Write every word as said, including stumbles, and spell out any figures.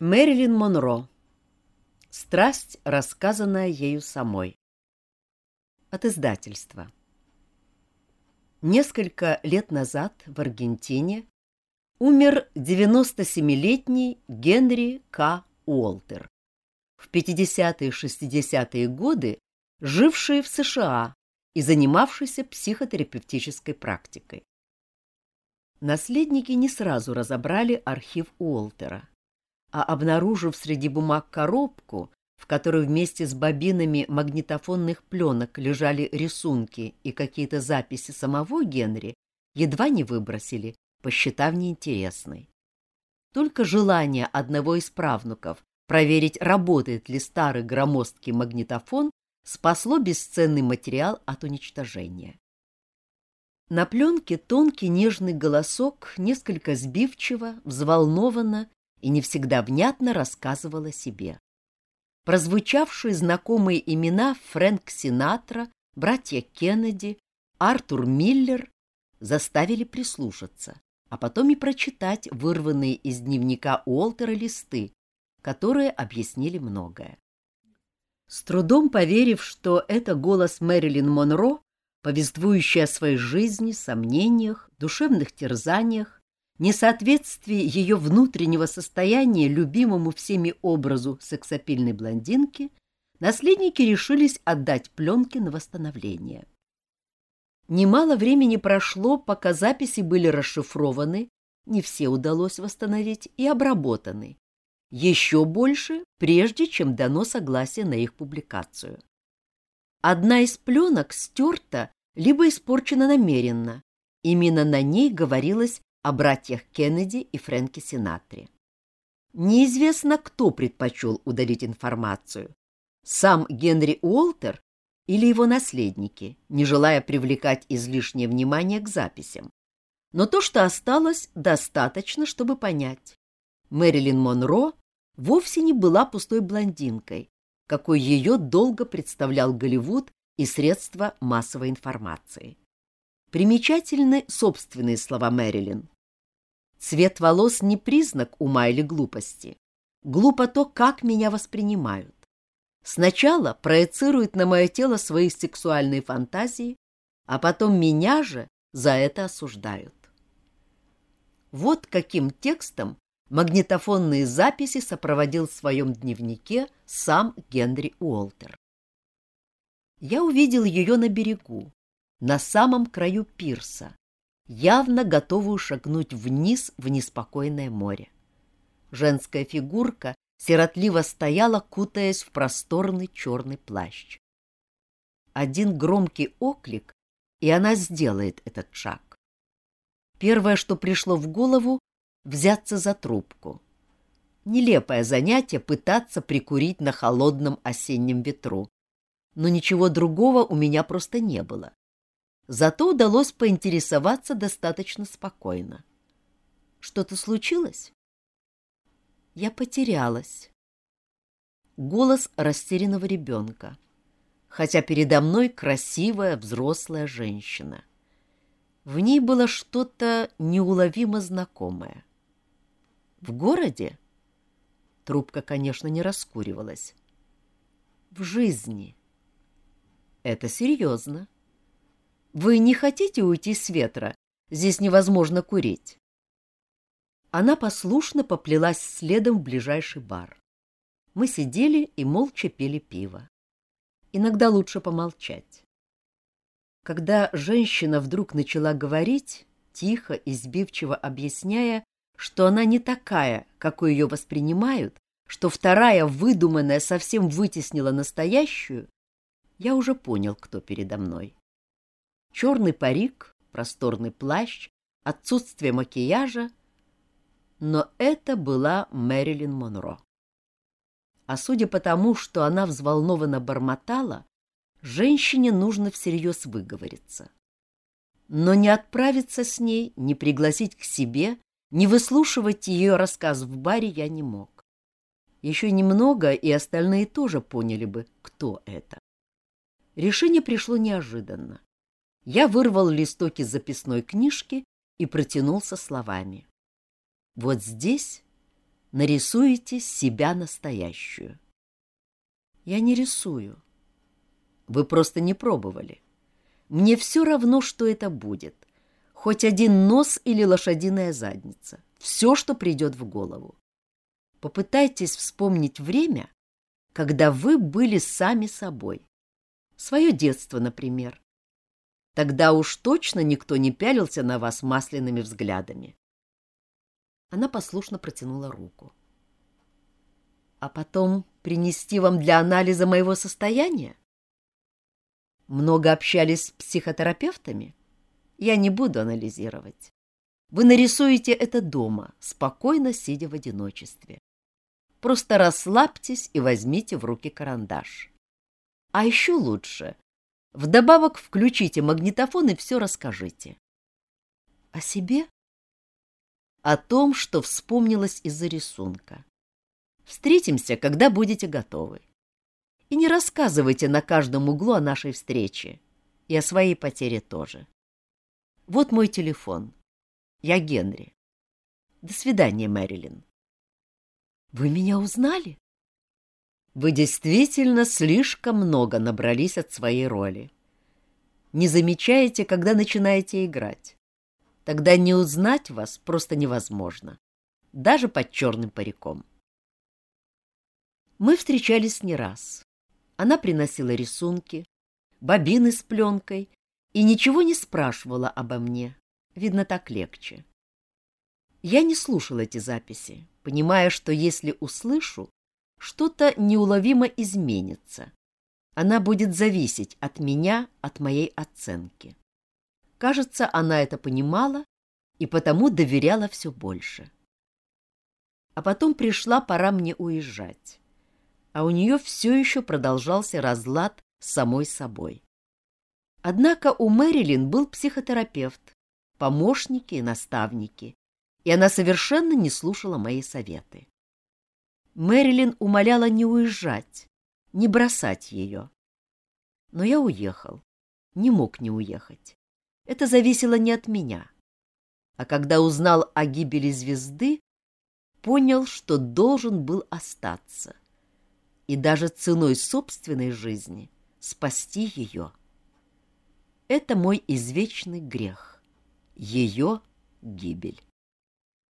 Мэрилин Монро. Страсть, рассказанная ею самой. От издательства. Несколько лет назад в Аргентине умер девяностосемилетний Генри К. Уолтер, в пятидесятые-шестидесятые годы живший в США и занимавшийся психотерапевтической практикой. Наследники не сразу разобрали архив Уолтера, а, обнаружив среди бумаг коробку, в которой вместе с бобинами магнитофонных пленок лежали рисунки и какие-то записи самого Генри, едва не выбросили, посчитав неинтересной. Только желание одного из правнуков проверить, работает ли старый громоздкий магнитофон, спасло бесценный материал от уничтожения. На пленке тонкий нежный голосок несколько сбивчиво, взволнованно и не всегда внятно рассказывал о себе. Прозвучавшие знакомые имена Фрэнк Синатра, братья Кеннеди, Артур Миллер заставили прислушаться, а потом и прочитать вырванные из дневника Уолтера листы, которые объяснили многое. С трудом поверив, что это голос Мэрилин Монро, повествующий о своей жизни, сомнениях, душевных терзаниях, несоответствии ее внутреннего состояния любимому всеми образу сексапильной блондинки, наследники решились отдать пленки на восстановление. Немало времени прошло, пока записи были расшифрованы, не все удалось восстановить, и обработаны. Еще больше, прежде чем дано согласие на их публикацию. Одна из пленок стерта либо испорчена намеренно. Именно на ней говорилось о братьях Кеннеди и Фрэнке Синатре. Неизвестно, кто предпочел удалить информацию — сам Генри Уолтер или его наследники, не желая привлекать излишнее внимание к записям. Но то, что осталось, достаточно, чтобы понять. Мэрилин Монро вовсе не была пустой блондинкой, какой ее долго представлял Голливуд и средства массовой информации. Примечательны собственные слова Мэрилин. Цвет волос не признак ума или глупости. Глупо то, как меня воспринимают. Сначала проецируют на мое тело свои сексуальные фантазии, а потом меня же за это осуждают. Вот каким текстом магнитофонные записи сопроводил в своем дневнике сам Генри Уолтер. Я увидел ее на берегу, на самом краю пирса, явно готовую шагнуть вниз в неспокойное море. Женская фигурка сиротливо стояла, кутаясь в просторный черный плащ. Один громкий оклик, и она сделает этот шаг. Первое, что пришло в голову — взяться за трубку. Нелепое занятие — пытаться прикурить на холодном осеннем ветру. Но ничего другого у меня просто не было. Зато удалось поинтересоваться достаточно спокойно. Что-то случилось? Я потерялась. Голос растерянного ребенка, хотя передо мной красивая взрослая женщина. В ней было что-то неуловимо знакомое. В городе? Трубка, конечно, не раскуривалась. В жизни. Это серьезно. Вы не хотите уйти с ветра? Здесь невозможно курить. Она послушно поплелась следом в ближайший бар. Мы сидели и молча пили пиво. Иногда лучше помолчать. Когда женщина вдруг начала говорить, тихо и сбивчиво объясняя, что она не такая, какой ее воспринимают, что вторая, выдуманная, совсем вытеснила настоящую, я уже понял, кто передо мной. Черный парик, просторный плащ, отсутствие макияжа, но это была Мэрилин Монро. А судя по тому, что она взволнованно бормотала, женщине нужно всерьез выговориться. Но не отправиться с ней, не пригласить к себе, не выслушивать ее рассказ в баре я не мог. Еще немного, и остальные тоже поняли бы, кто это. Решение пришло неожиданно. Я вырвал листок из записной книжки и протянул со словами. Вот здесь нарисуете себя настоящую. Я не рисую. Вы просто не пробовали. Мне все равно, что это будет. Хоть один нос или лошадиная задница. Все, что придет в голову. Попытайтесь вспомнить время, когда вы были сами собой. Свое детство, например. Тогда уж точно никто не пялился на вас масляными взглядами. Она послушно протянула руку. А потом принести вам для анализа моего состояния? Много общались с психотерапевтами? Я не буду анализировать. Вы нарисуете это дома, спокойно сидя в одиночестве. Просто расслабьтесь и возьмите в руки карандаш. А еще лучше, вдобавок включите магнитофон и все расскажите. О себе? О том, что вспомнилось из-за рисунка. Встретимся, когда будете готовы. И не рассказывайте на каждом углу о нашей встрече. И о своей потере тоже. Вот мой телефон. Я Генри. До свидания, Мэрилин. Вы меня узнали? Вы действительно слишком много набрались от своей роли. Не замечаете, когда начинаете играть. Тогда не узнать вас просто невозможно. Даже под черным париком. Мы встречались не раз. Она приносила рисунки, бобины с пленкой и ничего не спрашивала обо мне. Видно, так легче. Я не слушал эти записи, понимая, что если услышу, что-то неуловимо изменится. Она будет зависеть от меня, от моей оценки. Кажется, она это понимала и потому доверяла все больше. А потом пришла пора мне уезжать. А у нее все еще продолжался разлад с самой собой. Однако у Мэрилин был психотерапевт, помощники и наставники, и она совершенно не слушала мои советы. Мэрилин умоляла не уезжать, не бросать ее. Но я уехал, не мог не уехать. Это зависело не от меня. А когда узнал о гибели звезды, понял, что должен был остаться. И даже ценой собственной жизни спасти ее. Это мой извечный грех, ее гибель.